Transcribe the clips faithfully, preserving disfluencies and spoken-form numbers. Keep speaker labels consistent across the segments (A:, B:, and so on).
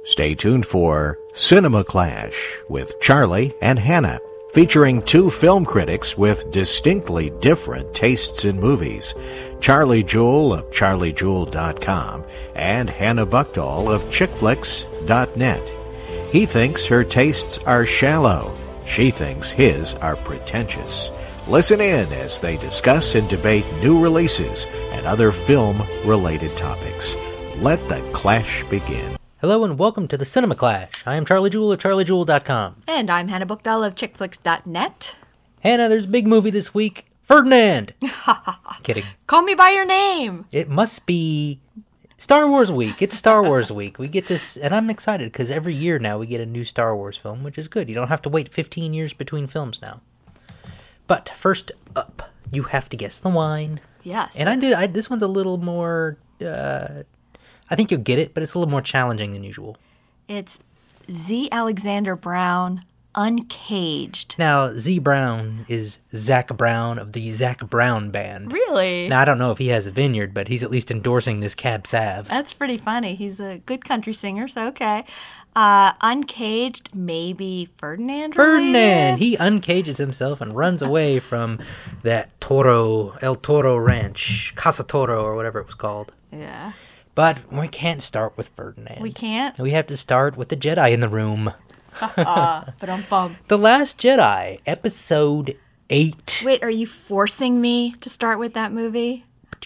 A: Stay tuned for Cinema Clash with Charlie and Hannah, featuring two film critics with distinctly different tastes in movies. Charlie Jewell of charlie jewell dot com and Hannah Buchdahl of chick flicks dot net. He thinks her tastes are shallow. She thinks his are pretentious. Listen in as they discuss and debate new releases and other film-related topics. Let the clash begin.
B: Hello and welcome to the Cinema Clash. I am Charlie Jewell of charlie jewell dot com.
C: And I'm Hannah Buchdahl of chick flicks dot net.
B: Hannah, there's a big movie this week. Ferdinand! Kidding.
C: Call me by your name!
B: It must be Star Wars week. It's Star Wars week. We get this, and I'm excited because every year now we get a new Star Wars film, which is good. You don't have to wait fifteen years between films now. But first up, you have to guess the wine.
C: Yes.
B: And I did. I, this one's a little more... Uh, I think you'll get it, but it's a little more challenging than usual.
C: It's Z. Alexander Brown, Uncaged.
B: Now, Z. Brown is Zach Brown of the Zach Brown Band.
C: Really?
B: Now, I don't know if he has a vineyard, but he's at least endorsing this Cab Sav.
C: That's pretty funny. He's a good country singer, so okay. Uh, Uncaged, maybe Ferdinand
B: Ferdinand!
C: related?
B: He uncages himself and runs away from that Toro, El Toro Ranch, Casa Toro, or whatever it was called.
C: Yeah.
B: But we can't start with Ferdinand.
C: We can't?
B: We have to start with the Jedi in the room.
C: uh, Ba-dum-bum.
B: The Last Jedi, Episode eight.
C: Wait, are you forcing me to start with that movie?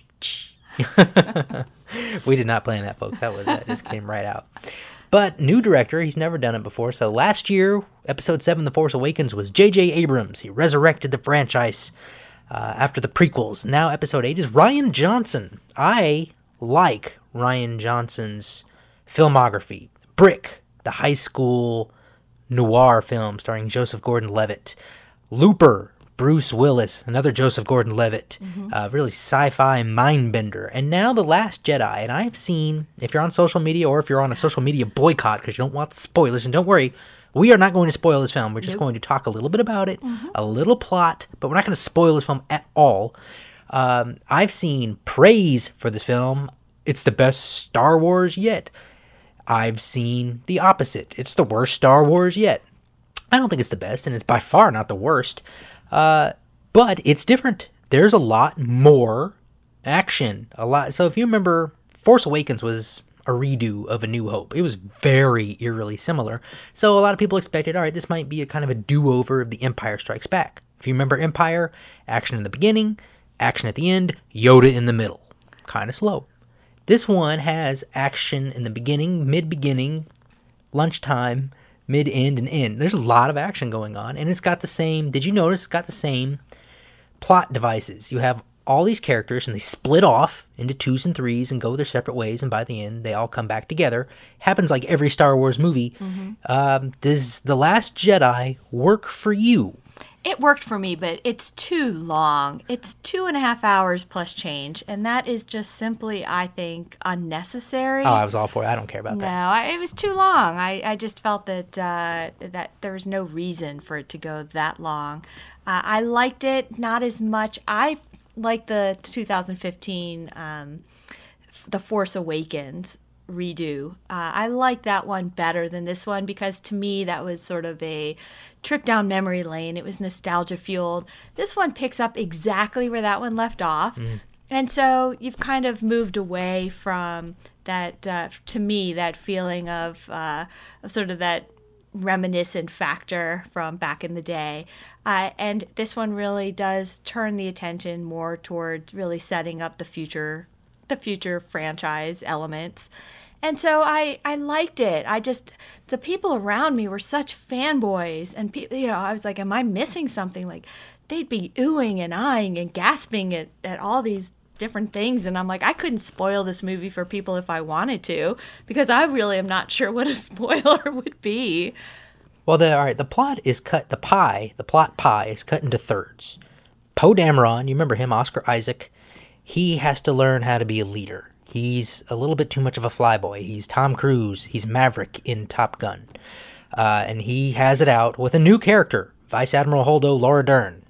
B: We did not plan that, folks. That was that just came right out. But new director, he's never done it before. So last year, Episode seven, The Force Awakens, was J J Abrams. He resurrected the franchise uh, after the prequels. Now Episode eight is Rian Johnson. I like Rian Johnson's filmography. Brick, the high school noir film starring Joseph Gordon-Levitt. Looper, Bruce Willis, another Joseph Gordon-Levitt. Mm-hmm. Uh, really sci-fi mind-bender. And now The Last Jedi. And I've seen, if you're on social media or if you're on a social media boycott because you don't want spoilers, and don't worry, we are not going to spoil this film. We're just nope. going to talk a little bit about it, mm-hmm. a little plot, but we're not going to spoil this film at all. Um, I've seen praise for this film. It's the best Star Wars yet. I've seen the opposite. It's the worst Star Wars yet. I don't think it's the best, and it's by far not the worst. Uh, but it's different. There's a lot more action. A lot. So if you remember, Force Awakens was a redo of A New Hope. It was very eerily similar. So a lot of people expected, all right, this might be a kind of a do-over of The Empire Strikes Back. If you remember Empire, action in the beginning, action at the end, Yoda in the middle. Kind of slow. This one has action in the beginning, mid-beginning, lunchtime, mid-end, and end. There's a lot of action going on, and it's got the same, did you notice, it's got the same plot devices. You have all these characters, and they split off into twos and threes and go their separate ways, and by the end, they all come back together. Happens like every Star Wars movie. Mm-hmm. Um, does The Last Jedi work for you?
C: It worked for me, but it's too long. It's two and a half hours plus change, and that is just simply, I think, unnecessary.
B: Oh, I was all for it. I don't care about
C: no,
B: that.
C: No, I, it was too long. I, I just felt that uh, that there was no reason for it to go that long. Uh, I liked it not as much. I liked the two thousand fifteen um, The Force Awakens redo. Uh, I like that one better than this one because to me that was sort of a trip down memory lane. It was nostalgia fueled. This one picks up exactly where that one left off. Mm. And so you've kind of moved away from that, uh, to me, that feeling of, uh, of sort of that reminiscent factor from back in the day. Uh, and this one really does turn the attention more towards really setting up the future, the future franchise elements. And so I, I liked it. I just, the people around me were such fanboys. And, pe- you know, I was like, am I missing something? Like, they'd be oohing and eyeing and gasping at, at all these different things. And I'm like, I couldn't spoil this movie for people if I wanted to, because I really am not sure what a spoiler would be.
B: Well, the, all right, the plot is cut, the pie, the plot pie is cut into thirds. Poe Dameron, you remember him, Oscar Isaac, he has to learn how to be a leader. He's a little bit too much of a flyboy. He's Tom Cruise. He's Maverick in Top Gun. Uh, and he has it out with a new character, Vice Admiral Holdo Laura Dern.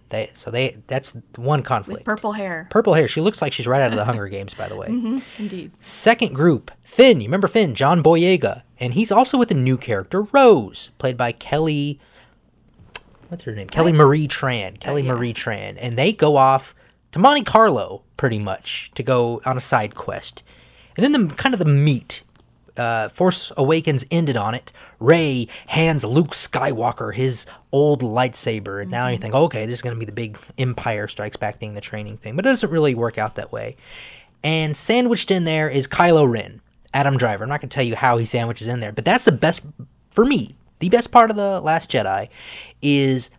B: They so they that's one conflict.
C: With purple hair.
B: Purple hair. She looks like she's right out of the Hunger Games, by the way.
C: Mm-hmm, indeed.
B: Second group, Finn. You remember Finn, John Boyega, and he's also with a new character, Rose, played by Kelly. What's her name? Kelly Marie Tran. Kelly
C: Oh, yeah.
B: Marie Tran, and they go off to Monte Carlo, pretty much, to go on a side quest. And then the kind of the meat. Uh, Force Awakens ended on it. Rey hands Luke Skywalker his old lightsaber, and now you think, okay, this is going to be the big Empire Strikes Back thing, the training thing. But it doesn't really work out that way. And sandwiched in there is Kylo Ren, Adam Driver. I'm not going to tell you how he sandwiches in there, but that's the best, for me, the best part of The Last Jedi is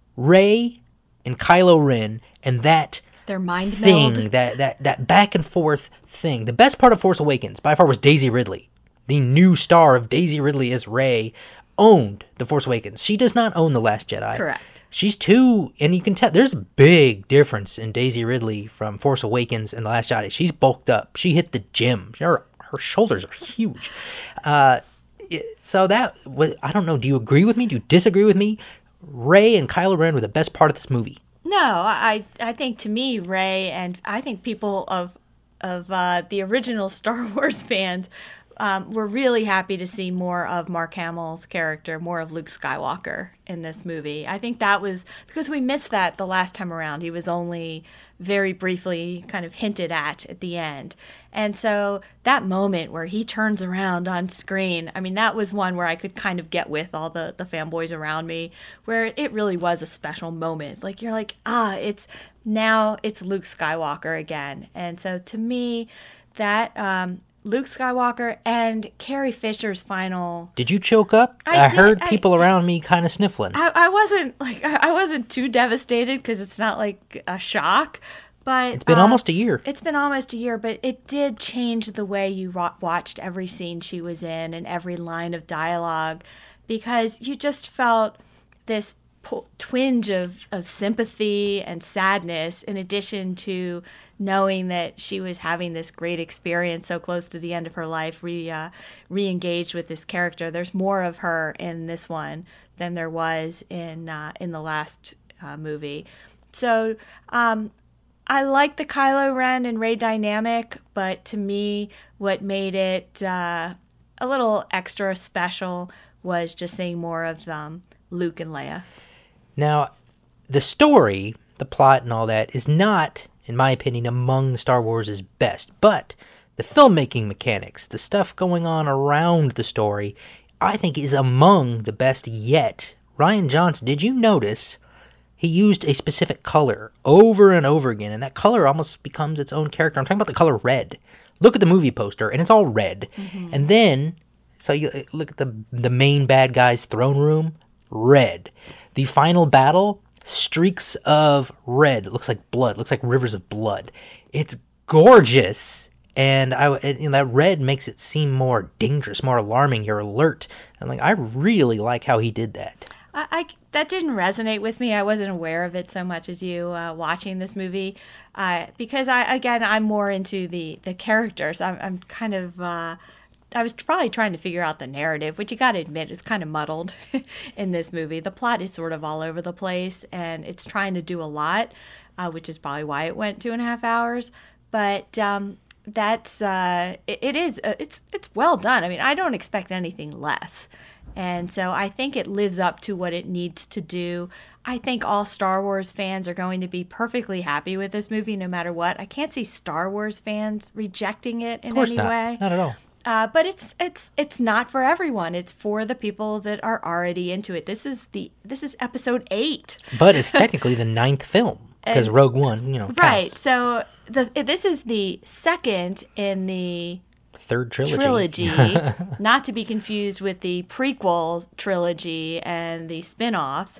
B: Rey and Kylo Ren and that
C: Their mind
B: thing,
C: meld.
B: that, that, that back and forth thing. The best part of Force Awakens, by far, was Daisy Ridley. The new star of Daisy Ridley as Rey owned The Force Awakens. She does not own The Last Jedi.
C: Correct.
B: She's too, and you can tell, there's a big difference in Daisy Ridley from Force Awakens and The Last Jedi. She's bulked up. She hit the gym. Her, her shoulders are huge. Uh, it- so that, wa- I don't know, do you agree with me? Do you disagree with me? Rey and Kylo Ren were the best part of this movie.
C: No, I I think to me, Rey, and I think people of of uh, the original Star Wars fans um, were really happy to see more of Mark Hamill's character, more of Luke Skywalker in this movie. I think that was because we missed that the last time around. He was only very briefly kind of hinted at at the end. And so that moment where he turns around on screen, I mean, that was one where I could kind of get with all the, the fanboys around me, where it really was a special moment. Like, you're like, ah, it's now it's Luke Skywalker again. And so to me, that um, Luke Skywalker and Carrie Fisher's final...
B: Did you choke up?
C: I
B: I,
C: did-
B: heard
C: I-
B: people around me kind of sniffling.
C: I, I wasn't like I wasn't too devastated because it's not like a shock, but
B: It's been
C: uh,
B: almost a year.
C: It's been almost a year, but it did change the way you ro- watched every scene she was in and every line of dialogue, because you just felt this po- twinge of, of sympathy and sadness, in addition to knowing that she was having this great experience so close to the end of her life, re uh, re-engaged with this character. There's more of her in this one than there was in uh, in the last uh, movie. So um, I like the Kylo Ren and Rey dynamic, but to me, what made it uh, a little extra special was just seeing more of um, Luke and Leia.
B: Now, the story, the plot and all that is not, in my opinion, among Star Wars' best. But the filmmaking mechanics, the stuff going on around the story, I think is among the best yet. Rian Johnson, did you notice he used a specific color over and over again, and that color almost becomes its own character? I'm talking about the color red. Look at the movie poster, and it's all red. Mm-hmm. And then, so you look at the the main bad guy's throne room, red. The final battle, streaks of red. It looks like blood. It looks like rivers of blood. It's gorgeous. And I, it, you know, that red makes it seem more dangerous, more alarming. You're alert. And like, I really like how he did that.
C: I, I that didn't resonate with me. I wasn't aware of it so much as you uh, watching this movie, uh, because I again I'm more into the the characters. I'm I'm kind of. Uh, I was probably trying to figure out the narrative, which you got to admit is kind of muddled in this movie. The plot is sort of all over the place, and it's trying to do a lot, uh, which is probably why it went two and a half hours. But um, that's uh, it, it is uh, it's it's well done. I mean, I don't expect anything less, and so I think it lives up to what it needs to do. I think all Star Wars fans are going to be perfectly happy with this movie, no matter what. I can't see Star Wars fans rejecting it in
B: Of course
C: any
B: not.
C: way.
B: Not at all.
C: Uh, but it's it's it's not for everyone. It's for the people that are already into it. This is the this is episode eight.
B: But it's technically the ninth film because Rogue One, you know, counts.
C: Right. So the this is the second in the
B: Third trilogy.
C: trilogy, not to be confused with the prequel trilogy and the spin-offs.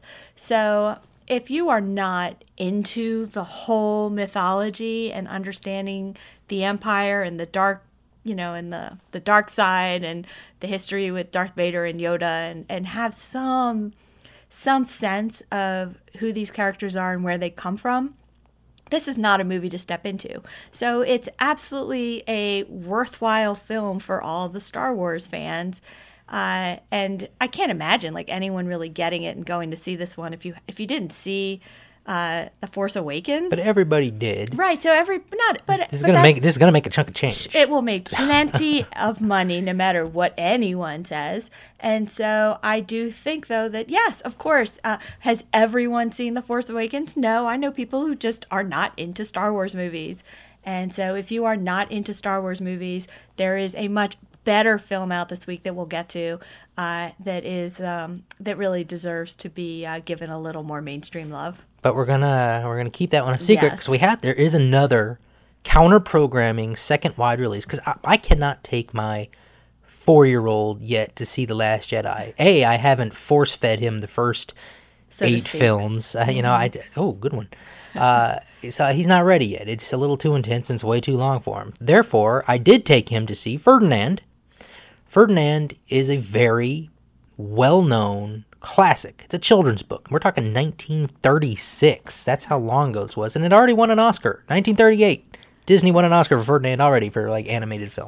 C: So if you are not into the whole mythology and understanding the Empire and the dark, you know, and the, the dark side and the history with Darth Vader and Yoda, and, and have some some sense of who these characters are and where they come from, this is not a movie to step into. So it's absolutely a worthwhile film for all the Star Wars fans. Uh, and I can't imagine like anyone really getting it and going to see this one. If you if you didn't see uh, The Force Awakens.
B: But everybody did.
C: Right, so every not but
B: This is
C: but
B: gonna
C: that's-
B: make this is gonna make a chunk of change.
C: it will make plenty of money no matter what anyone says. And so I do think, though, that yes, of course, uh, has everyone seen The Force Awakens? No, I know people who just are not into Star Wars movies. And so if you are not into Star Wars movies, there is a much better film out this week that we'll get to uh, that is um, that really deserves to be uh, given a little more mainstream love.
B: But we're gonna we're gonna keep that one a secret
C: Yes.
B: because we have there is another counter programming second wide release because I, I cannot take my four year old yet to see The Last Jedi. A, I haven't force fed him the first
C: So to
B: eight
C: speak.
B: films. Uh, you know, I oh good one. Uh, so he's not ready yet. It's a little too intense and it's way too long for him. Therefore, I did take him to see Ferdinand. Ferdinand is a very well known classic. It's a children's book. We're talking nineteen thirty-six. That's how long ago this was. And it already won an Oscar. nineteen thirty-eight. Disney won an Oscar for Ferdinand already for like animated film.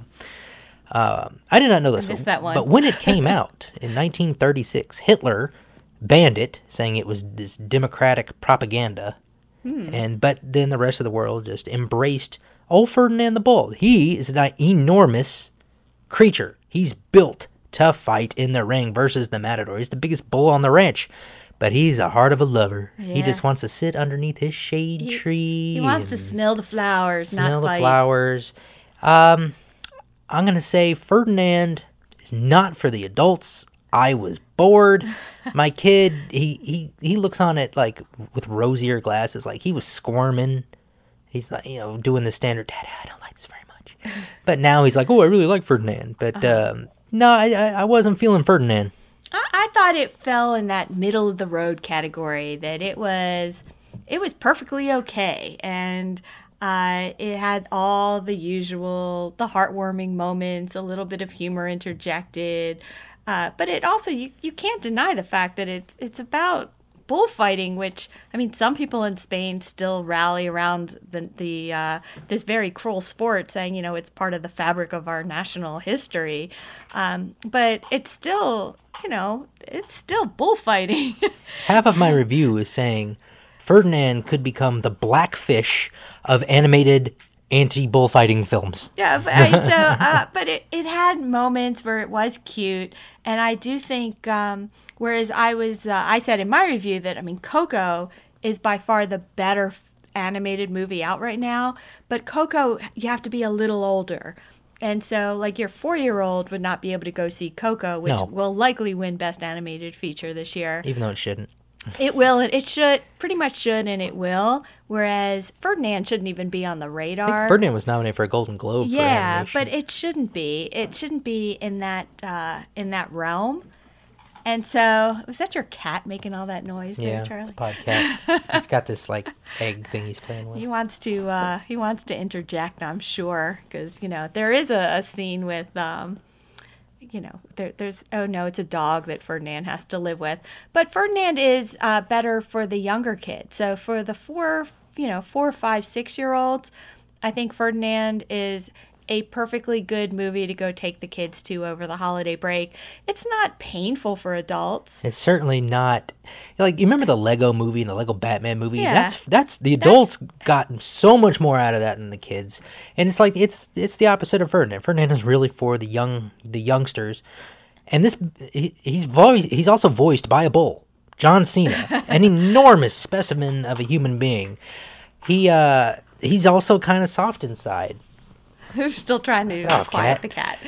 B: Um, I did not know this.
C: I missed
B: but,
C: that one.
B: but when it came out in nineteen thirty-six, Hitler banned it, saying it was this democratic propaganda.
C: Hmm.
B: And but then the rest of the world just embraced old Ferdinand the Bull. He is an enormous creature. He's built to fight in the ring versus the Matador. He's the biggest bull on the ranch, but he's a heart of a lover. He
C: Yeah.
B: just wants to sit underneath his shade
C: He-
B: tree.
C: He wants to
B: and
C: smell the flowers,
B: smell
C: not
B: the
C: fight.
B: flowers. Um, I'm gonna say Ferdinand is not for the adults. I was bored. My kid, he, he, he looks on it like with rosier glasses, like he was squirming. He's like, you know, doing the standard, Dad, I don't like this very much. But now he's like, oh, I really like Ferdinand. But um, no, I, I I wasn't feeling Ferdinand.
C: I, I thought it fell in that middle of the road category. That it was, it was perfectly okay, and uh, it had all the usual, the heartwarming moments, a little bit of humor interjected, uh, but it also you you can't deny the fact that it's it's about bullfighting, which I mean, some people in Spain still rally around the the uh, this very cruel sport, saying you know it's part of the fabric of our national history. Um, but it's still, you know, it's still bullfighting.
B: Half of my review is saying Ferdinand could become the Blackfish of animated anti-bullfighting films.
C: Yeah, but, I, so uh, but it, it had moments where it was cute, and I do think um, whereas I was uh, I said in my review that I mean Coco is by far the better f- animated movie out right now, but Coco you have to be a little older. And so, like, your four-year-old would not be able to go see Coco, which
B: No.
C: will likely win Best Animated Feature this year.
B: Even though it shouldn't.
C: It will. It, it should. Pretty much should, and it will. Whereas Ferdinand shouldn't even be on the
B: I
C: radar.
B: think Ferdinand was nominated for a Golden Globe for
C: Yeah,
B: animation.
C: but it shouldn't be. It shouldn't be in that uh, in that realm. And so, was that your cat making all that noise
B: yeah,
C: there,
B: it's
C: Charlie?
B: a podcast. He's got this like egg thing he's playing with.
C: He wants to. Uh, he wants to interject. I'm sure, because you know there is a, a scene with. Um, you know, there, there's, oh no, it's a dog that Ferdinand has to live with. But Ferdinand is uh, better for the younger kids. So for the four, you know, four, five, six year olds, I think Ferdinand is a perfectly good movie to go take the kids to over the holiday break. It's not painful for adults.
B: It's certainly not like you remember the Lego movie and the Lego Batman movie.
C: Yeah.
B: That's that's the adults got so much more out of that than the kids, and it's like it's it's the opposite of Ferdinand. Ferdinand is really for the young the youngsters, and this he, he's voiced he's also voiced by a bull, John Cena, an enormous specimen of a human being. He uh he's also kind of soft inside.
C: Who's still trying to
B: off,
C: quiet
B: cat.
C: the cat?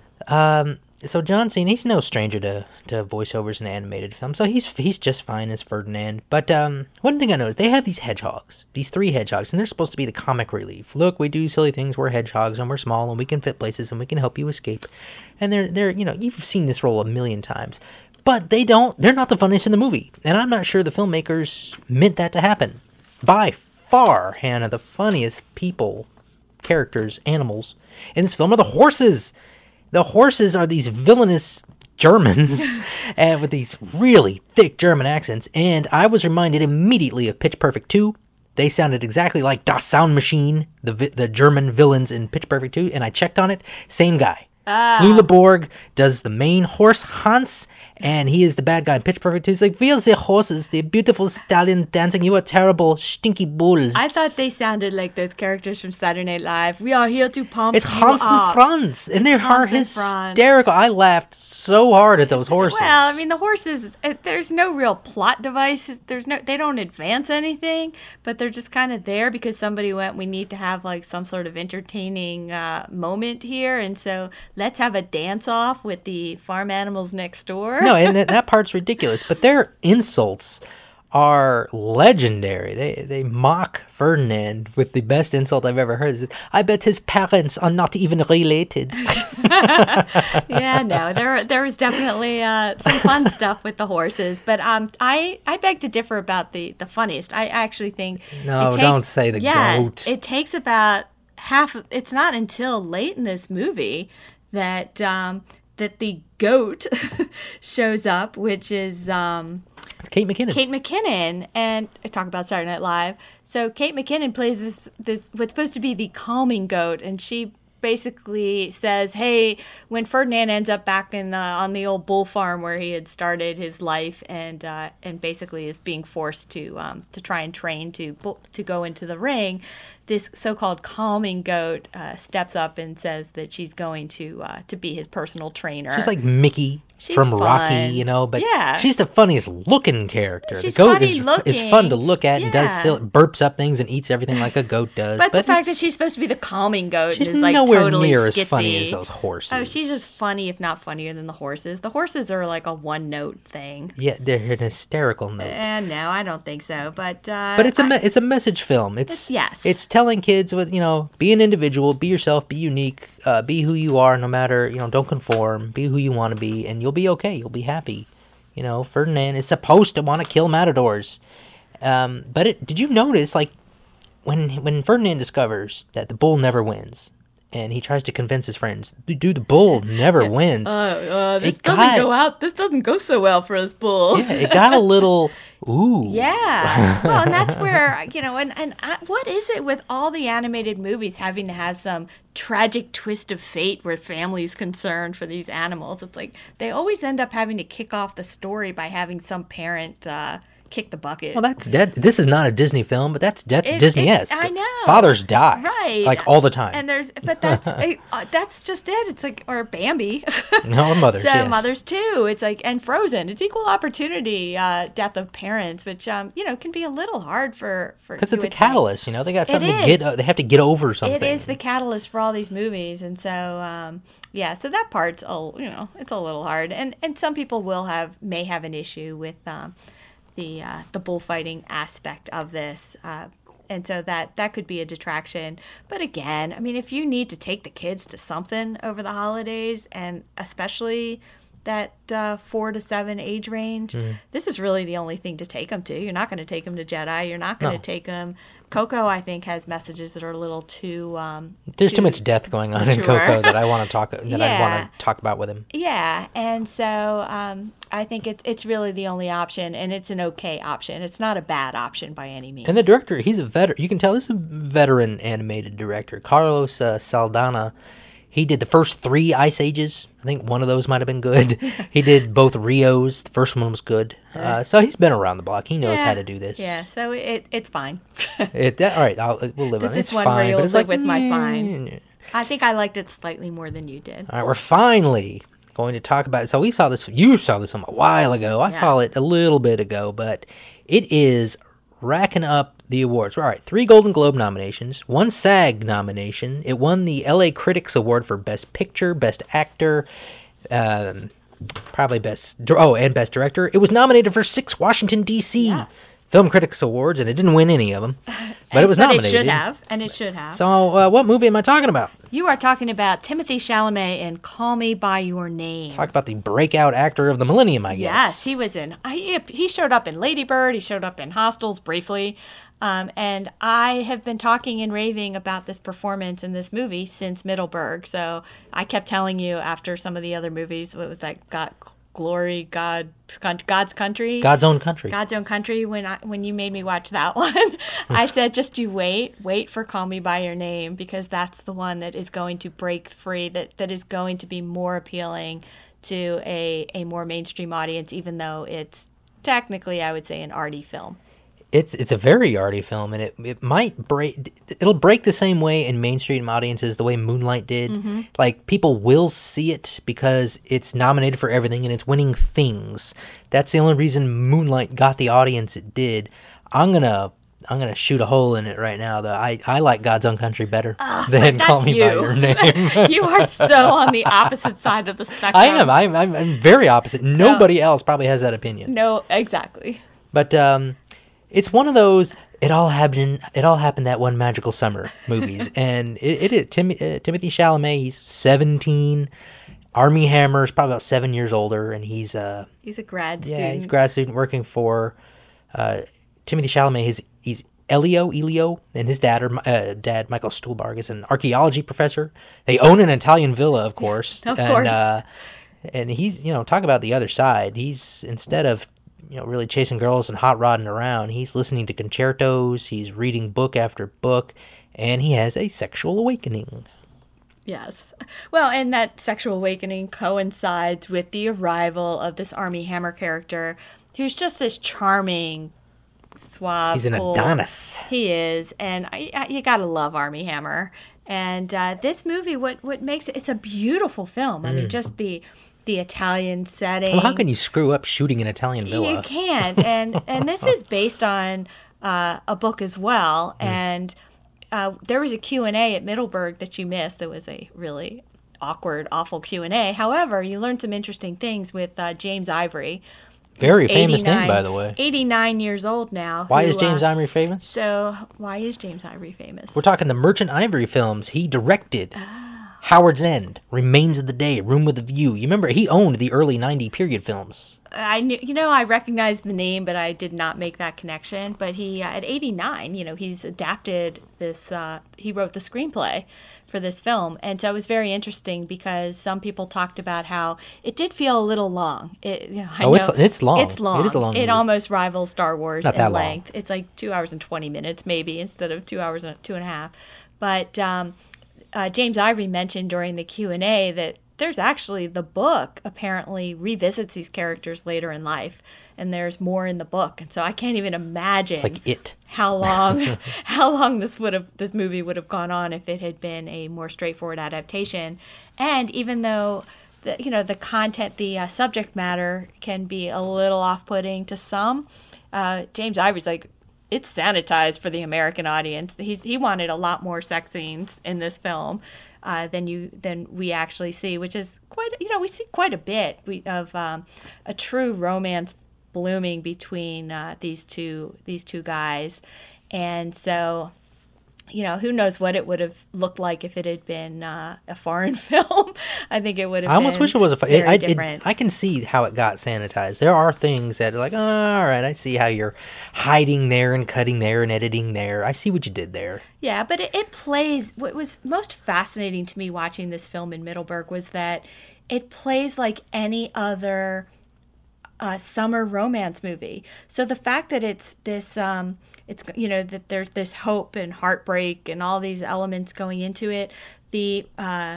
B: Um, so John Cena, he's no stranger to, to voiceovers in animated films, so he's he's just fine as Ferdinand. But um, one thing I noticed, they have these hedgehogs, these three hedgehogs, and they're supposed to be the comic relief. Look, we do silly things, we're hedgehogs, and we're small, and we can fit places, and we can help you escape. And they're, they're you know, you've seen this role a million times. But they don't, they're not the funniest in the movie. And I'm not sure the filmmakers meant that to happen. By far, Hannah, the funniest people, characters, animals in this film are the horses. The horses are these villainous Germans and with these really thick German accents. And I was reminded immediately of Pitch Perfect two. They sounded exactly like Das Sound Machine, the vi- the German villains in Pitch Perfect two. And I checked on it. Same guy.
C: Ah.
B: Flula Borg does the main horse, Hans, and he is the bad guy in Pitch Perfect. He's like, feels the horses, the beautiful stallion dancing. You are terrible, stinky bulls.
C: I thought they sounded like those characters from Saturday Night Live. We are here to pump
B: It's
C: you
B: Hans and
C: up.
B: Franz, and they are
C: Hans and Franz.
B: hysterical. I laughed so hard at those horses.
C: Well, I mean, the horses, uh, there's no real plot device. There's no, they don't advance anything, but they're just kind of there because somebody went, we need to have like some sort of entertaining uh, moment here. And so let's have a dance off with the farm animals next door.
B: No, and that, that part's ridiculous. But their insults are legendary. They they mock Ferdinand with the best insult I've ever heard. I bet his parents are not even related.
C: Yeah, no, there there was definitely uh, some fun stuff with the horses, but um, I I beg to differ about the the funniest. I actually think
B: No,
C: it takes,
B: don't say the
C: yeah,
B: goat.
C: It takes about half. Of, it's not until late in this movie that um that the goat shows up, which is um.
B: It's Kate McKinnon.
C: Kate McKinnon, and I talk about Saturday Night Live. So Kate McKinnon plays this this what's supposed to be the calming goat, and she basically says, "Hey, when Ferdinand ends up back in uh, on the old bull farm where he had started his life, and uh, and basically is being forced to um, to try and train to bu- to go into the ring." This so-called calming goat uh, steps up and says that she's going to uh, to be his personal trainer.
B: She's like Mickey
C: She's
B: from
C: fun.
B: Rocky, you know, but
C: Yeah.
B: she's the funniest looking character.
C: She's
B: the goat
C: funny
B: is,
C: looking.
B: is fun to look at and does
C: Yeah.
B: silly, burps up things and eats everything like a goat does.
C: But, the fact that
B: it's-
C: she's supposed to be the calming goat
B: she's
C: and is like
B: nowhere
C: totally
B: near
C: skitsy.
B: as funny as those horses.
C: Oh, she's as funny, if not funnier, than the horses. The horses are like a one-note thing.
B: Yeah, they're an hysterical note.
C: And no, I don't think so. But uh,
B: But it's a
C: I-
B: me- it's a message film. It's,
C: It's- yes.
B: It's telling kids with you know be an individual, be yourself, be unique, uh, be who you are. No matter you know, don't conform. Be who you want to be, and you'll be okay. You'll be happy. You know, Ferdinand is supposed to want to kill matadors. Um, but it, did you notice like when when Ferdinand discovers that the bull never wins, and he tries to convince his friends, dude, the bull never wins.
C: Uh, uh, this
B: It
C: doesn't
B: got-
C: go out. This doesn't go so well for us bulls.
B: Yeah, it got a little ooh.
C: Yeah. Well, and that's where, you know, and, and I, what is it with all the animated movies having to have some tragic twist of fate where family's concerned for these animals? It's like they always end up having to kick off the story by having some parent uh, kick the bucket.
B: Well, that's dead. This is not a Disney film, but that's that's
C: It-
B: Disney-esque.
C: it's- I know.
B: Fathers die,
C: Right.
B: like all the time.
C: And there's, but that's uh, that's just it. It's like, or Bambi.
B: No, mothers.
C: So
B: yes.
C: mothers too. It's like, and Frozen. It's equal opportunity uh, death of parents, which um you know can be a little hard for for
B: because
C: you
B: it's a
C: would think.
B: catalyst. You know, they got something to
C: is.
B: get. Uh, they have to get over something.
C: It is the catalyst for all these movies, and so um, yeah, so that part's a you know it's a little hard, and and some people will have may have an issue with um, the uh, the bullfighting aspect of this, uh, and so that that could be a detraction. But again, I mean, if you need to take the kids to something over the holidays, and especially that uh, four to seven age range,
B: Mm.
C: this is really the only thing to take them to. You're not going to take them to Jedi. You're not going to
B: No.
C: take them. Coco, I think, has messages that are a little too. Um,
B: There's too much death going on in
C: mature.
B: Coco that I want to talk that I
C: Yeah.
B: want to talk about with him.
C: Yeah, and so um, I think it's it's really the only option, and it's an okay option. It's not a bad option by any means.
B: And the director, he's a veteran. You can tell this is a veteran animated director, Carlos uh, Saldana. He did the first three Ice Ages. I think one of those might have been good. He did both Rios. The first one was good. Uh, so he's been around the block. He knows
C: Yeah,
B: how to do this.
C: Yeah, so it it's fine.
B: It, that, all right, I'll, we'll live
C: This
B: on it.
C: is
B: It's
C: one where
B: fine.
C: you'll
B: But it's
C: live
B: like,
C: with my
B: mm,
C: fine. I think I liked it slightly more than you did.
B: All right, we're finally going to talk about it. So we saw this, you saw this a while ago. I
C: Yes.
B: saw it a little bit ago, but it is racking up the awards. All right, three Golden Globe nominations, one SAG nomination. It won the L A Critics Award for Best Picture, Best Actor, um, probably Best, oh, and Best Director. It was nominated for six Washington, D C
C: Yeah.
B: Film Critics Awards, and it didn't win any of them, but it was
C: but
B: nominated.
C: it should have, and it should have.
B: So uh, what movie am I talking about?
C: You are talking about Timothy Chalamet in Call Me by Your Name.
B: Talk about the breakout actor of the millennium, I guess.
C: Yes, he was in. I, he showed up in Lady Bird. He showed up in Hostels briefly, um, and I have been talking and raving about this performance in this movie since Middleburg. So I kept telling you after some of the other movies, what was that got Glory, God, God's Country.
B: God's Own Country.
C: God's Own Country. When I, when you made me watch that one, I said, just you wait, wait for Call Me by Your Name, because that's the one that is going to break free. That that is going to be more appealing to a a more mainstream audience, even though it's technically, I would say, an arty film.
B: It's it's a very arty film, and it, it might break. It'll break the same way in mainstream audiences the way Moonlight did. Mm-hmm. Like, people will see it because it's nominated for everything and it's winning things. That's the only reason Moonlight got the audience it did. I'm gonna I'm gonna shoot a hole in it right now. Though I, I like God's Own Country better uh, than Call Me
C: you.
B: by Your Name.
C: You are so on the opposite side of the spectrum.
B: I am. I'm I'm, I'm very opposite. So, nobody else probably has that opinion.
C: No, exactly.
B: But um. It's one of those, it all happened It all happened that one magical summer movies. And it, it is, Tim, uh, Timothy Chalamet, he's seventeen. Armie Hammer's probably about seven years older, and he's uh
C: He's a grad student.
B: Yeah, he's a grad student working for uh, Timothy Chalamet. His, he's Elio, Elio, and his dad, or, uh, dad, Michael Stuhlbarg, is an archaeology professor. They own an Italian villa, of course.
C: Of
B: and,
C: course.
B: Uh, and he's, you know, talk about the other side. He's, instead of you know, really chasing girls and hot rodding around, he's listening to concertos, he's reading book after book, and he has a sexual awakening.
C: Yes. Well, and that sexual awakening coincides with the arrival of this Armie Hammer character, who's just this charming, suave,
B: He's an
C: cool,
B: Adonis.
C: He is, and I, I, you gotta love Armie Hammer. And uh, this movie, what, what makes it, it's a beautiful film. I mm. mean, just the... the Italian setting.
B: Well, how can you screw up shooting an Italian villa?
C: You can't. And and this is based on uh, a book as well. Mm. And uh, there was a Q and A at Middleburg that you missed. That was a really awkward, awful Q and A. However, you learned some interesting things with uh, James Ivory.
B: Very famous name, by the way.
C: eighty-nine years old now.
B: Why
C: who,
B: is James
C: uh,
B: Ivory famous?
C: So, why is James Ivory famous?
B: We're talking the Merchant Ivory films. He directed Howard's End, Remains of the Day, Room with a View. You remember, he owned the early nineties period films.
C: I knew, you know, I recognized the name, but I did not make that connection. But he, uh, at eighty-nine, you know, he's adapted this, uh, he wrote the screenplay for this film. And so it was very interesting because some people talked about how it did feel a little long. It, you know, I
B: oh,
C: know
B: it's it's long.
C: It's long.
B: It is a long
C: It
B: movie.
C: almost rivals Star Wars
B: Not
C: in
B: that
C: length.
B: long.
C: It's like two hours and twenty minutes, maybe, instead of two hours and two and a half. But um, uh, James Ivory mentioned during the Q and A that there's actually, the book apparently revisits these characters later in life, and there's more in the book. And so I can't even imagine
B: It's like It.
C: how long how long this would have this movie would have gone on if it had been a more straightforward adaptation. And even though the you know the content, the uh, subject matter can be a little off-putting to some, uh, James Ivory's like, it's sanitized for the American audience. He's, he wanted a lot more sex scenes in this film uh, than you than we actually see, which is quite, you know, we see quite a bit we, of um, a true romance blooming between uh, these two these two guys. And so, you know, who knows what it would have looked like if it had been uh, a foreign film. I think it would have
B: I almost
C: been
B: wish it was a fu-
C: very
B: it, I,
C: different.
B: It, I can see how it got sanitized. There are things that are like, oh, all right, I see how you're hiding there and cutting there and editing there. I see what you did there.
C: Yeah, but it, it plays, what was most fascinating to me watching this film in Middleburg was that it plays like any other uh, summer romance movie. So the fact that it's this, um, it's, you know, that there's this hope and heartbreak and all these elements going into it, the uh,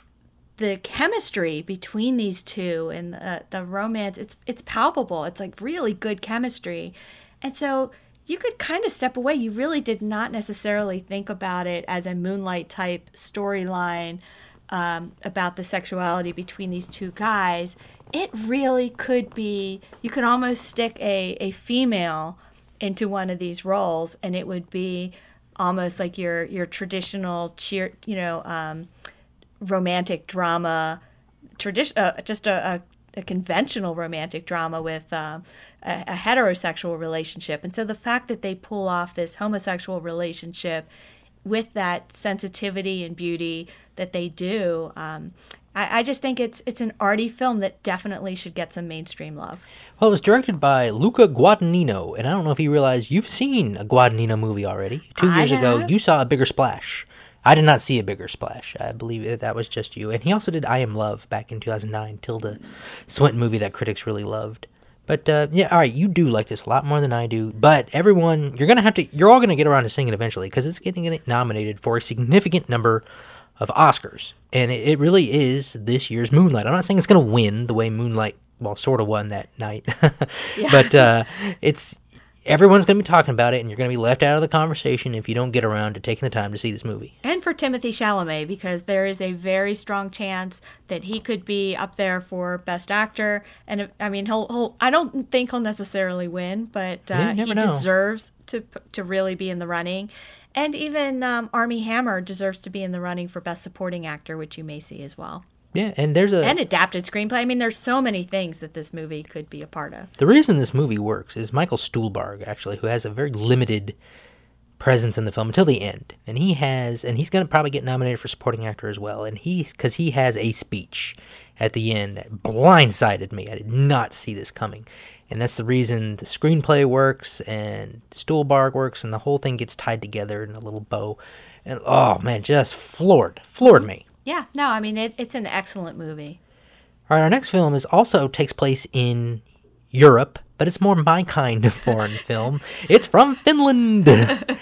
C: the chemistry between these two and the, the romance, it's it's palpable. It's like really good chemistry. And so you could kind of step away. You really did not necessarily think about it as a Moonlight type storyline um, about the sexuality between these two guys. It really could be, you could almost stick a, a female into one of these roles and it would be almost like your your traditional cheer, you know, um, romantic drama, tradition, uh, just a, a, a conventional romantic drama with um, a, a heterosexual relationship. And so the fact that they pull off this homosexual relationship with that sensitivity and beauty that they do, um, I, I just think it's it's an arty film that definitely should get some mainstream love.
B: Well, it was directed by Luca Guadagnino, and I don't know if you realize you've seen a Guadagnino movie already. Two
C: I
B: years ago,
C: have.
B: you saw A Bigger Splash. I did not see a bigger splash. I believe that was just you. And he also did I Am Love back in two thousand nine, Tilda Swinton movie that critics really loved. But uh, yeah, all right, you do like this a lot more than I do. But everyone, you're gonna have to, you're all gonna get around to seeing it eventually because it's getting nominated for a significant number of Oscars, and it, it really is this year's Moonlight. I'm not saying it's gonna win the way Moonlight, well, sort of won that night,
C: Yeah.
B: but uh, it's everyone's gonna be talking about it, and you're gonna be left out of the conversation if you don't get around to taking the time to see this movie.
C: And for Timothée Chalamet, because there is a very strong chance that he could be up there for Best Actor. And if, I mean, he'll, he'll. I don't think he'll necessarily win, but uh,
B: Yeah, you never
C: he
B: know.
C: deserves to to really be in the running. And even um, Armie Hammer deserves to be in the running for Best Supporting Actor, which you may see as well.
B: Yeah, and there's a
C: And adapted screenplay. I mean, there's so many things that this movie could be a part of.
B: the reason this movie works is Michael Stuhlbarg, actually, who has a very limited presence in the film until the end, and he has, and he's gonna probably get nominated for supporting actor as well, and he's because he has a speech at the end that blindsided me. I did not see this coming, and that's the reason the screenplay works and Stuhlbarg works, and the whole thing gets tied together in a little bow, and oh man, just floored, floored me.
C: Yeah, no, I mean, it, it's an excellent movie.
B: All right, our next film is also takes place in Europe, but it's more my kind of foreign film. It's from Finland, and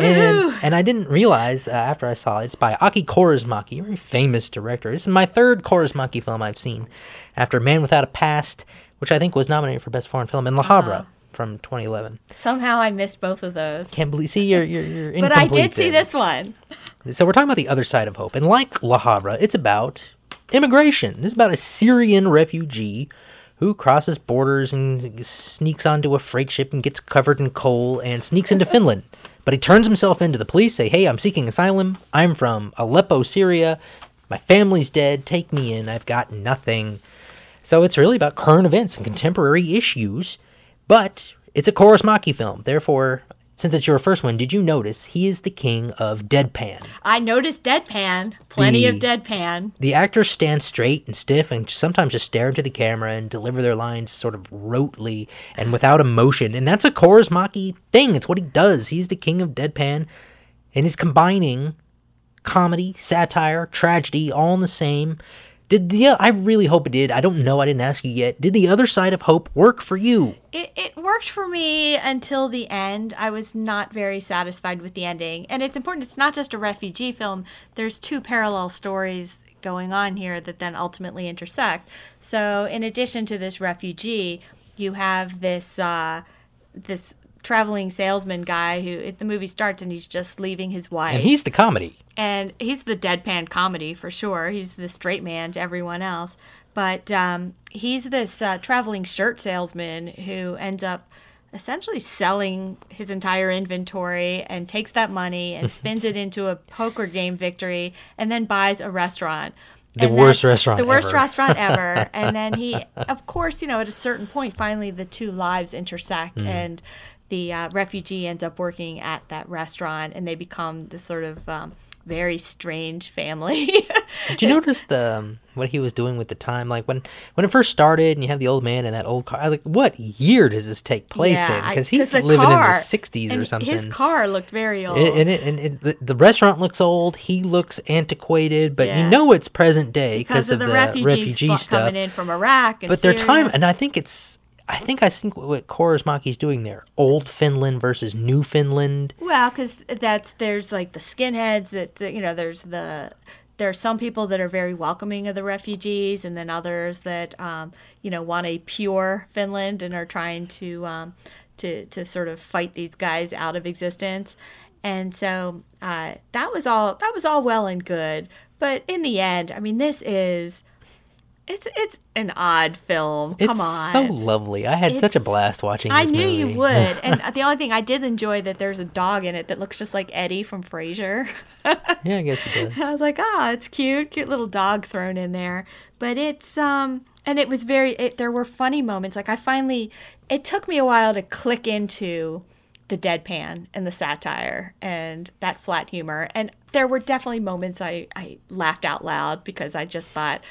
B: and I didn't realize uh, after I saw it, it's by Aki Kaurismäki, a very famous director. This is my third Kaurismäki film I've seen, after Man Without a Past, which I think was nominated for Best Foreign Film, and La Havre from twenty eleven.
C: Somehow I missed both of those.
B: Can't believe. See, you're you're, you're incomplete.
C: But I did see
B: there.
C: this one.
B: So we're talking about The Other Side of Hope, and like La Havre, it's about immigration. This is about a Syrian refugee who crosses borders and sneaks onto a freight ship and gets covered in coal and sneaks into Finland. But he turns himself into the police, say, hey, I'm seeking asylum. I'm from Aleppo, Syria. My family's dead. Take me in. I've got nothing. So it's really about current events and contemporary issues, but it's a Kaurismäki film. Therefore, since it's your first one, did you notice he is the king of deadpan?
C: I noticed deadpan, plenty
B: The-
C: of deadpan.
B: The actors stand straight and stiff and sometimes just stare into the camera and deliver their lines sort of rotely and without emotion. And that's a Kaurismäki thing. It's what he does. He's the king of deadpan, and he's combining comedy, satire, tragedy, all in the same. Did the I really hope it did. I don't know. I didn't ask you yet. Did The Other Side of Hope work for you?
C: It, it worked for me until the end. I was not very satisfied with the ending. And it's important, it's not just a refugee film. There's two parallel stories going on here that then ultimately intersect. So in addition to this refugee, you have this uh, this traveling salesman guy who, the movie starts and he's just leaving his wife.
B: And he's the comedy.
C: And he's the deadpan comedy for sure. He's the straight man to everyone else. But um, he's this uh, traveling shirt salesman who ends up essentially selling his entire inventory and takes that money and spins it into a poker game victory and then buys a restaurant.
B: The
C: And
B: worst
C: that's
B: restaurant
C: The worst
B: ever.
C: restaurant ever. And then he, of course, you know, at a certain point, finally the two lives intersect
B: Mm.
C: and the uh, refugee ends up working at that restaurant and they become this sort of um, very strange family.
B: Did you notice the um, what he was doing with the time? Like when when it first started, and you have the old man in that old car. I like, what year does this take place in?
C: I-
B: Because he's
C: the
B: living in
C: car-
B: the sixties or
C: and
B: something.
C: His car looked very old.
B: And, and, it, and it, the, the restaurant looks old. He looks antiquated, but
C: Yeah.
B: you know it's present day
C: because of the, refugees
B: refugee
C: fu-
B: stuff.
C: coming in from Iraq. And
B: But their
C: Syria.
B: time, and I think it's, I think I think what Kaurismäki's doing there, old Finland versus new Finland.
C: Well, because that's there's like the skinheads that that, you know. There's the there are some people that are very welcoming of the refugees, and then others that um, you know want a pure Finland and are trying to um, to to sort of fight these guys out of existence. And so uh, that was all that was all well and good, but in the end, I mean, this is it's it's an odd film.
B: It's
C: Come on,
B: so lovely. I had such a
C: It's-
B: blast watching
C: I
B: this
C: knew
B: movie.
C: you would. And the only thing I did enjoy that there's a dog in it that looks just like Eddie from Frasier.
B: Yeah, I guess it does.
C: I was like, ah, it's cute, cute little dog thrown in there. But it's um, and it was very. It, there were funny moments. Like I finally, it took me a while to click into the deadpan and the satire and that flat humor. And there were definitely moments I I laughed out loud because I just thought,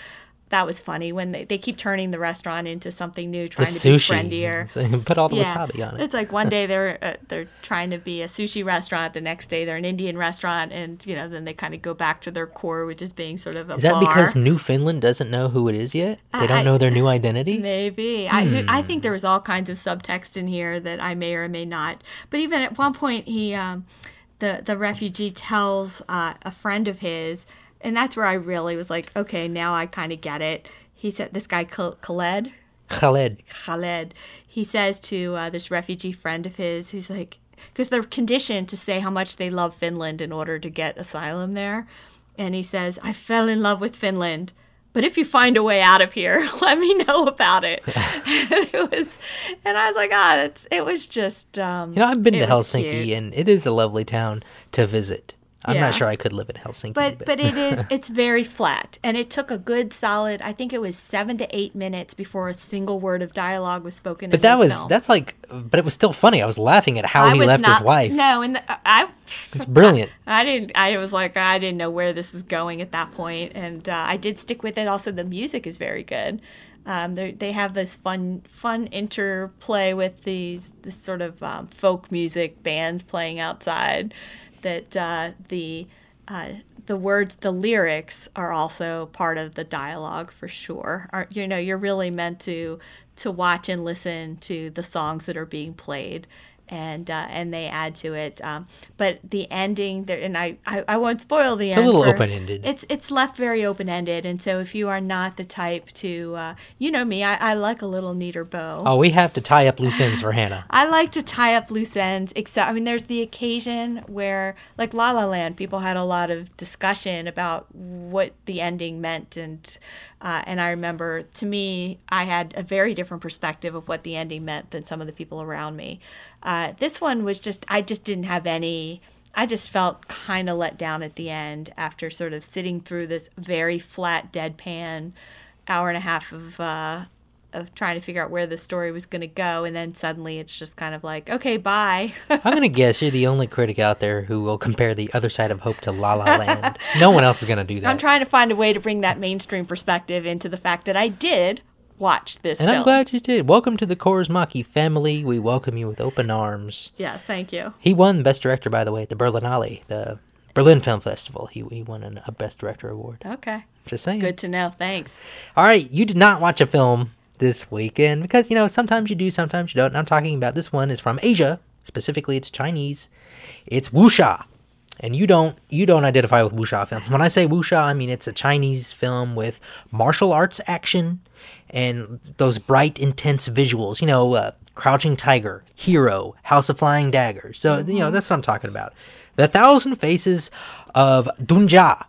C: that was funny when they, they keep turning the restaurant into something new, trying
B: The
C: to
B: sushi.
C: be friendlier.
B: Put all the
C: Yeah.
B: wasabi on it.
C: It's like one day they're uh, they're trying to be a sushi restaurant, the next day they're an Indian restaurant, and you know then they kind of go back to their core, which is being sort of a
B: Is that
C: bar.
B: because New Finland doesn't know who it is yet? They don't
C: I-
B: know their new identity?
C: Maybe. I I think there was all kinds of subtext in here that I may or may not. But even at one point, he, um, the the refugee tells uh, a friend of his, and that's where I really was like, okay, now I kind of get it. He said, this guy Khal- Khaled,
B: Khaled.
C: Khaled, he says to uh, this refugee friend of his, he's like, because they're conditioned to say how much they love Finland in order to get asylum there. And he says, I fell in love with Finland. But if you find a way out of here, let me know about it. and it was, and I was like, ah, it's, it was just. Um,
B: You know, I've been
C: it
B: to
C: was
B: Helsinki,
C: cute.
B: and it is a lovely town to visit. I'm
C: Yeah.
B: not sure I could live in Helsinki.
C: But but it is it's very flat, and it took a good solid. I think it was seven to eight minutes before a single word of dialogue was spoken.
B: But
C: in
B: that
C: this
B: was
C: film.
B: that's like, but it was still funny. I was laughing at how
C: I
B: he
C: was
B: left his
C: not-
B: wife.
C: No, and the, I.
B: It's brilliant.
C: I didn't. I was like, I didn't know where this was going at that point, and uh, I did stick with it. Also, the music is very good. Um, they they have this fun fun interplay with these this sort of um, folk music bands playing outside. That uh, the uh, the words, the lyrics are also part of the dialogue for sure. Are, you know, you're really meant to to watch and listen to the songs that are being played. And uh, and they add to it, um, but the ending there, and I, I, I won't spoil the
B: It's
C: end.
B: a little
C: for-
B: open-ended.
C: It's it's left very open ended, and so if you are not the type to, uh, you know me, I, I like a little neater bow.
B: Oh, we have to tie up loose ends for Hannah.
C: I like to tie up loose ends, except, I mean, there's the occasion where, like La La Land, people had a lot of discussion about what the ending meant. And uh, and I remember, to me, I had a very different perspective of what the ending meant than some of the people around me. Uh, this one was just, I just didn't have any, I just felt kind of let down at the end after sort of sitting through this very flat, deadpan hour and a half of uh, of trying to figure out where the story was going to go, and then suddenly it's just kind of like, okay, bye.
B: I'm going to guess you're the only critic out there who will compare The Other Side of Hope to La La Land. No one else is going to do that.
C: I'm trying to find a way to bring that mainstream perspective into the fact that I did watch this
B: and
C: film.
B: I'm glad you did. Welcome to the Korsmaki family. We welcome you with open arms.
C: Yeah, thank you.
B: He won Best Director, by the way, at the Berlinale, the Berlin Film Festival. He he won an, a Best Director award.
C: Okay.
B: Just saying.
C: Good to know. Thanks.
B: All right, you did not watch a film this weekend because, you know, sometimes you do, sometimes you don't. And I'm talking about this one is from Asia. Specifically, it's Chinese. It's wuxia. And you don't you don't identify with wuxia films. When I say wuxia, I mean it's a Chinese film with martial arts action and those bright, intense visuals. You know, uh, Crouching Tiger, Hero, House of Flying Daggers. So, you know, that's what I'm talking about. The Thousand Faces of Dunja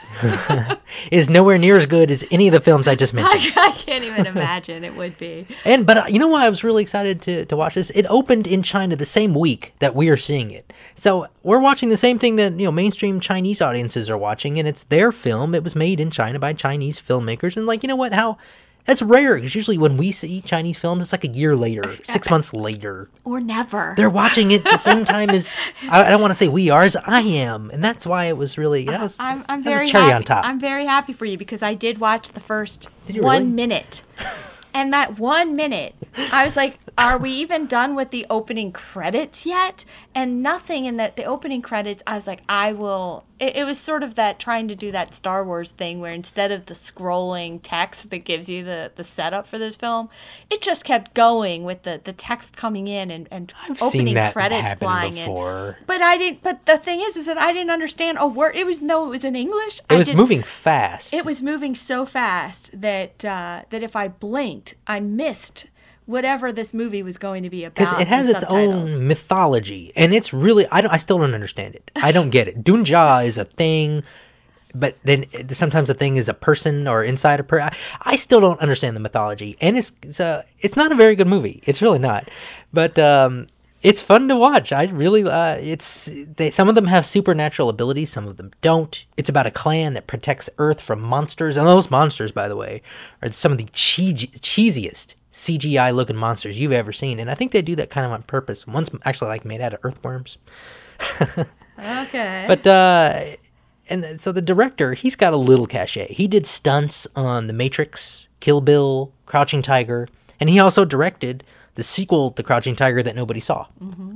B: is nowhere near as good as any of the films I just mentioned.
C: I, I can't even imagine it would be.
B: And but uh, you know why I was really excited to, to watch this? It opened in China the same week that we are seeing it. So we're watching the same thing that, you know, mainstream Chinese audiences are watching, and it's their film. It was made in China by Chinese filmmakers. And like, you know what? How that's rare, because usually when we see Chinese films, it's like a year later, six months later.
C: Or never.
B: They're watching it the same time as, I, I don't want to say we are, as I am. And that's why it was really, that was,
C: I'm, I'm
B: that was
C: very
B: a cherry
C: happy.
B: on top.
C: I'm very happy for you because I did watch the first
B: Did you
C: one
B: really?
C: minute. And that one minute, I was like, are we even done with the opening credits yet? And nothing in the, the opening credits, I was like, I will... It, it was sort of that, trying to do that Star Wars thing where instead of the scrolling text that gives you the, the setup for this film, it just kept going with the, the text coming in and, and
B: I've
C: opening
B: seen that
C: credits
B: happen
C: flying
B: before.
C: in. But I didn't... But the thing is, is that I didn't understand a word. It was... No, it was in English.
B: It
C: I
B: was
C: didn't-
B: moving fast.
C: It was moving so fast that uh, that if I blinked, I missed whatever this movie was going to be about.
B: Because it has
C: the
B: its
C: subtitles.
B: own mythology, and it's really I don't I still don't understand it. I don't get it. Dunja is a thing, but then it- sometimes a thing is a person or inside a person. I still don't understand the mythology, and it's it's, a, it's not a very good movie. It's really not, but um, it's fun to watch. I really uh, it's they some of them have supernatural abilities, some of them don't. It's about a clan that protects Earth from monsters, and those monsters, by the way, are some of the cheesy, cheesiest C G I looking monsters you've ever seen, and I think they do that kind of on purpose. One's actually like made out of earthworms.
C: Okay.
B: But uh, and th- so the director, he's got a little cachet. He did stunts on The Matrix, Kill Bill, Crouching Tiger, and he also directed the sequel to Crouching Tiger that nobody saw. Mm-hmm.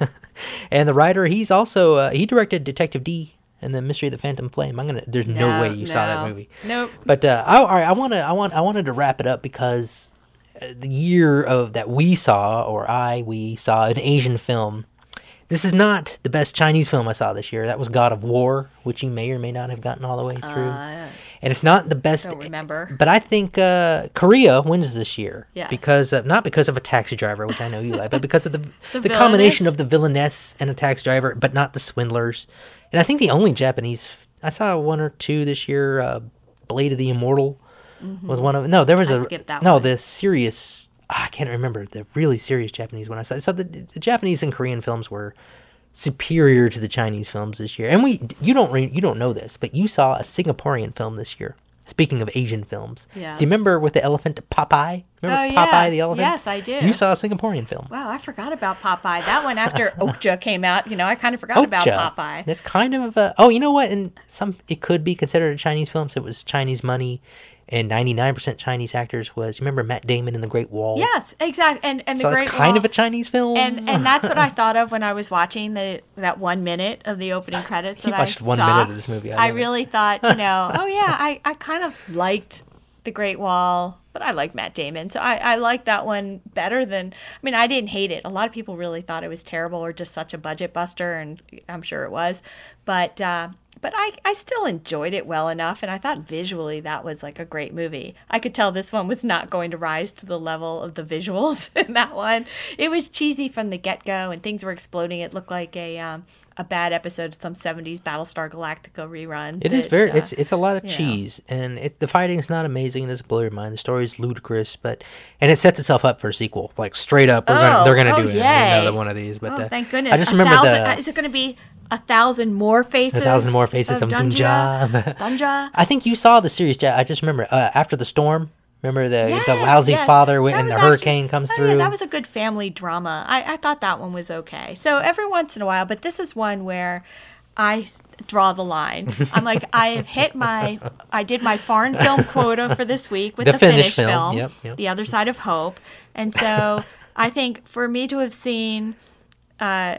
B: And the writer, he's also uh, he directed Detective D and the Mystery of the Phantom Flame. I'm gonna. There's no,
C: No,
B: way you saw that
C: no.
B: movie.
C: Nope.
B: But uh, I, all right, I want to. I want. I wanted to wrap it up because uh, the year of that we saw, or I we saw an Asian film. This is not the best Chinese film I saw this year. That was God of War, which you may or may not have gotten all the way through.
C: Uh,
B: And it's not the best.
C: Don't remember.
B: But I think uh, Korea wins this year.
C: Yes.
B: Because of, not because of a taxi driver, which I know you like, but because of the the,
C: The
B: combination
C: villainess?
B: of the villainess and a taxi driver, but not the swindlers. And I think the only Japanese I saw one or two this year. Uh, Blade of the Immortal was one of. No, there was
C: I
B: a
C: skipped that
B: no.
C: one.
B: The serious. ah, I can't remember the really serious Japanese one I saw. So the, the Japanese and Korean films were superior to the Chinese films this year. And we, you don't, re, you don't know this, but you saw a Singaporean film this year. Speaking of Asian films,
C: Yes.
B: do you remember with the elephant Popeye? Remember
C: Oh,
B: Popeye
C: yes.
B: the elephant?
C: Yes, I do.
B: You saw a Singaporean film.
C: Wow, I forgot about Popeye. That one after Okja came out, you know, I kind of forgot about
B: Okja.
C: Popeye.
B: That's kind of a. Oh, you know what? And some it could be considered a Chinese film. So it was Chinese money, and ninety-nine percent Chinese actors was. You remember Matt Damon in The Great Wall?
C: Yes, exactly. And and
B: So
C: the
B: it's
C: Great
B: kind
C: Wall.
B: of a Chinese film.
C: and and that's what I thought of when I was watching the that one minute of the opening credits.
B: You
C: that
B: watched
C: I
B: one
C: saw.
B: minute of this movie. I
C: I,
B: love it.
C: really thought, you know, oh yeah, I, I kind of liked the Great Wall, but I like Matt Damon, so I I like that one better than. I mean, I didn't hate it. A lot of people really thought it was terrible or just such a budget buster, and I'm sure it was, but. uh But I, I still enjoyed it well enough, and I thought visually that was like a great movie. I could tell this one was not going to rise to the level of the visuals in that one. It was cheesy from the get-go, and things were exploding. It looked like a um, a bad episode of some seventies Battlestar Galactica rerun.
B: It is
C: that,
B: very.
C: uh,
B: it's it's a lot of
C: you know.
B: cheese, and it, the fighting is not amazing. It doesn't blow your mind. The story is ludicrous, but and it sets itself up for a sequel. Like straight up, we're gonna,
C: Oh,
B: they're gonna
C: oh,
B: do it,
C: yay.
B: another one of these. But
C: Oh,
B: uh,
C: thank goodness.
B: I just
C: A
B: remember
C: thousand,
B: the
C: uh, is it going to be a thousand more faces?
B: a thousand more faces of Dunja.
C: Dunja.
B: I think you saw the series. Ja- I just remember uh, after the storm. Remember the
C: Yes,
B: the lousy
C: yes.
B: father wi-
C: That
B: and the
C: was actually-
B: hurricane comes
C: oh,
B: through.
C: Yeah, that was a good family drama. I, I thought that one was okay. So every once in a while, but this is one where I s- draw the line. I'm like, I have hit my, I did my foreign film quota for this week with
B: The
C: the,
B: Finnish
C: Finnish,
B: film,
C: film,
B: yep, yep.
C: The Other Side of Hope. And so I think for me to have seen uh,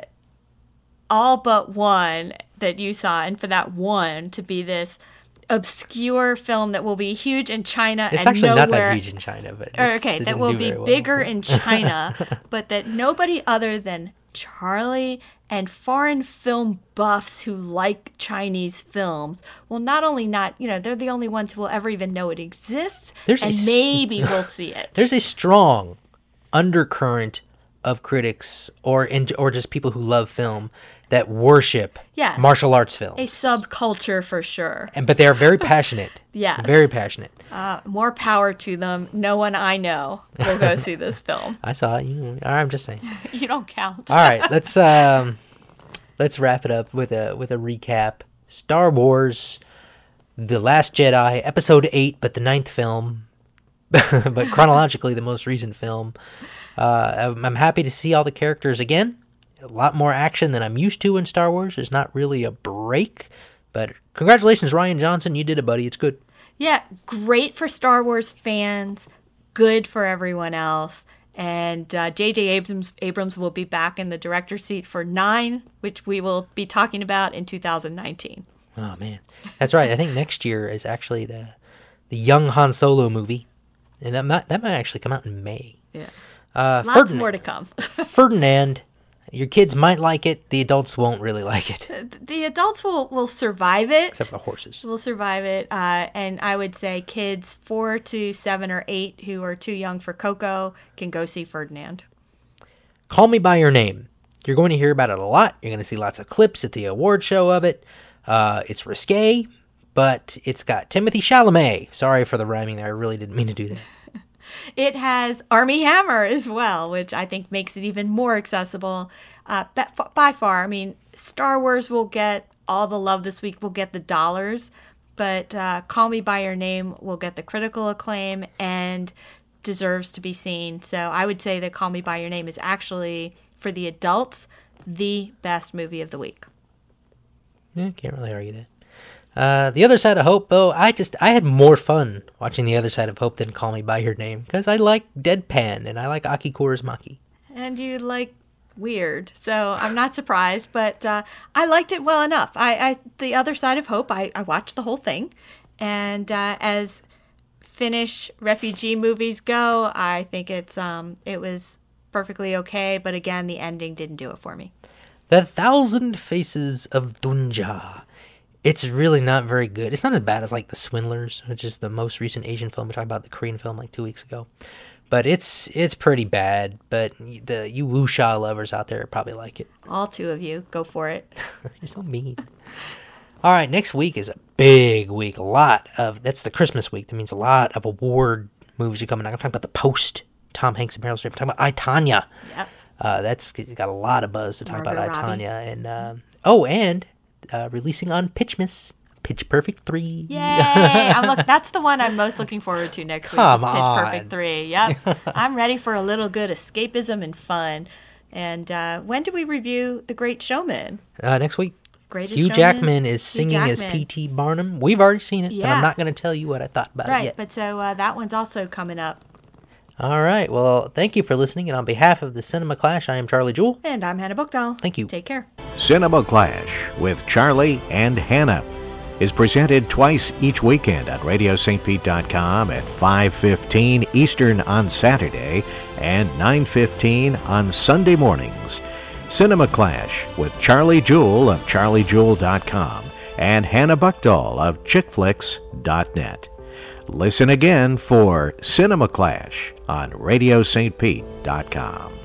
C: all but one that you saw, and for that one to be this obscure film that will be huge in China
B: it's
C: and
B: actually
C: nowhere,
B: not that huge in China, but
C: or,
B: it's-
C: okay,
B: it
C: that
B: didn't
C: will
B: do
C: be
B: very well.
C: bigger in China, but that nobody other than Charlie and foreign film buffs who like Chinese films will not only not, you know, they're the only ones who will ever even know it exists,
B: There's a
C: and
B: s-
C: maybe we'll see it.
B: There's a strong undercurrent of critics or in, or just people who love film that worship
C: Yes.
B: martial arts films.
C: A subculture for sure.
B: and but they are very passionate.
C: Yes.
B: Very passionate.
C: Uh, more power to them. No one I know will go see this film.
B: I saw it. You, I'm just saying.
C: You don't count.
B: All right, let's um, let's wrap it up with a with a recap. Star Wars, The Last Jedi, Episode Eight, but the ninth film, but chronologically the most recent film. Uh, I'm, I'm happy to see all the characters again. A lot more action than I'm used to in Star Wars. There's not really a break, but congratulations, Ryan Johnson. You did it, buddy. It's good.
C: Yeah, great for Star Wars fans, good for everyone else. And uh, J J. Abrams, Abrams will be back in the director's seat for nine, which we will be talking about in two thousand nineteen.
B: Oh man, that's right. I think next year is actually the the young Han Solo movie, and that might that might actually come out in May.
C: Yeah,
B: Uh,
C: lots
B: Ferdinand,
C: more to come.
B: Ferdinand, your kids might like it. The adults won't really like it,
C: The adults will, will survive it.
B: except the horses.
C: Will survive it. Uh, and I would say kids four to seven or eight who are too young for Coco can go see Ferdinand.
B: Call Me by Your Name. You're going to hear about it a lot. You're going to see lots of clips at the award show of it. Uh, it's risque, but it's got Timothy Chalamet. Sorry for the rhyming there. I really didn't mean to do that.
C: It has Armie Hammer as well, which I think makes it even more accessible. Uh, but by far, I mean, Star Wars will get all the love this week, will get the dollars, but uh, Call Me By Your Name will get the critical acclaim and deserves to be seen. So I would say that Call Me By Your Name is actually, for the adults, the best movie of the week.
B: Yeah, can't really argue that. Uh, The Other Side of Hope, though, I just I had more fun watching The Other Side of Hope than Call Me by Your Name because I like deadpan and I like Aki Kaurismäki.
C: And you like weird, so I'm not surprised. But uh, I liked it well enough. I, I The Other Side of Hope, I, I watched the whole thing, and uh, as Finnish refugee movies go, I think it's um it was perfectly okay. But again, the ending didn't do it for me.
B: The Thousand Faces of Dunja. It's really not very good. It's not as bad as like The Swindlers, which is the most recent Asian film. We talked about the Korean film like two weeks ago. But it's it's pretty bad. But the you wuxia lovers out there probably like it.
C: All two of you, go for it.
B: You're so mean. All right, next week is a big week. A lot of, that's the Christmas week. That means a lot of award movies are coming out. I'm talking about The Post, Tom Hanks and Meryl Streep. I'm talking about I, Tonya.
C: Yep.
B: Uh, that's got a lot of buzz to talk
C: Margot
B: about I,
C: Robbie.
B: Tonya. And, uh, oh, and uh, releasing on Pitchmas, Pitch Perfect three.
C: Yay! I'm look. That's the one I'm most looking forward to next week.
B: Come
C: is Pitch
B: on.
C: Perfect three. Yep. I'm ready for a little good escapism and fun. And uh, when do we review The Great Showman?
B: Uh, next week.
C: Greatest
B: Hugh
C: Showman?
B: Jackman is
C: Hugh
B: singing as
C: Jackman.
B: P T Barnum. We've already seen it, but
C: Yeah.
B: I'm not going to tell you what I thought about it
C: Right,
B: yet.
C: but so uh, that one's also coming up.
B: All right. Well, thank you for listening. And on behalf of the Cinema Clash, I am Charlie Jewell.
C: And I'm Hannah Bookdahl.
B: Thank you.
C: Take care.
A: Cinema Clash with Charlie and Hannah is presented twice each weekend on radio st pete dot com at five fifteen Eastern on Saturday and nine fifteen on Sunday mornings. Cinema Clash with Charlie Jewell of charlie jewell dot com and Hannah Buckdahl of chick flicks dot net. Listen again for Cinema Clash on radio st pete dot com.